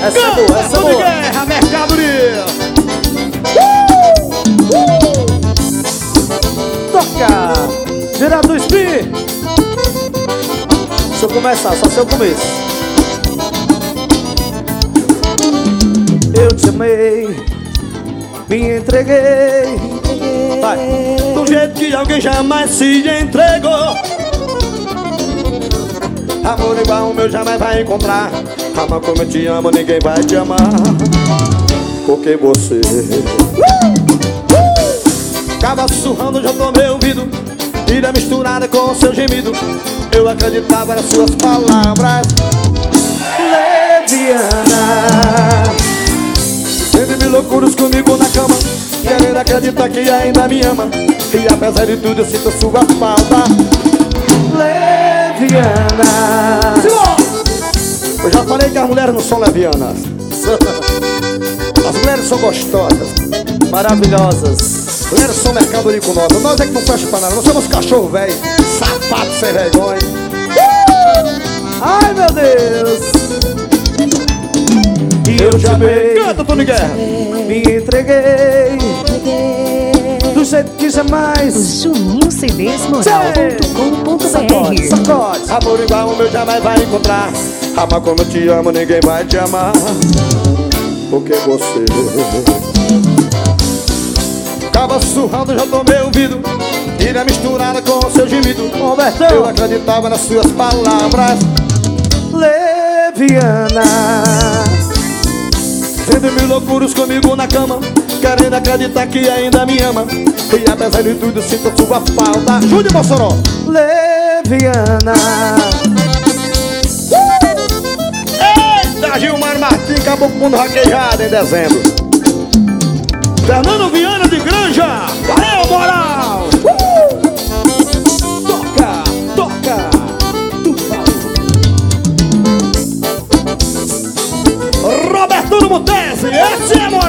Essa é boa, essa é Tony boa. Guerra, mercadoria. Toca! Direto do Spin. Deixa eu começar, só seu começo. Eu te amei, me entreguei. Vai. Do jeito que alguém jamais se entregou. Amor igual o meu jamais vai encontrar. Amar como eu te amo, ninguém vai te amar. Porque você acaba sussurrando já no meu ouvido, ilha misturada com o seu gemido. Eu acreditava nas suas palavras. Leviana, Sendo mil loucuras comigo na cama, querendo acreditar que ainda me ama. E apesar de tudo eu sinto sua falta. Leviana. Eu já falei que as mulheres não são levianas. As mulheres são gostosas, Maravilhosas. as mulheres são mercadoria com nós. Nós é que não fecha pra nada, nós somos cachorro velho, safado sem vergonha. Ai, meu Deus. E eu te amei, Canta, Tony Guerra. me entreguei do jeito que jamais. JuninhoCDsMoral.com.br. Sacode, sacode. Amor igual o meu jamais vai encontrar. Amar como eu te amo, ninguém vai te amar. Porque você acaba sussurrando já no meu ouvido, ilha misturada com o seu gemido. Eu Robertão, acreditava nas suas palavras. Leviana. Sendo mil loucuros comigo na cama, querendo acreditar que ainda me ama. E apesar de tudo sinto sua falta. Júnior Mossoró. Leviana. Eita, Gilmar Martins acabou com o mundo raquejado em dezembro. Fernando Viana de Granja. Valeu, moral. Toca, toca. Roberto Mutesi, esse é moral.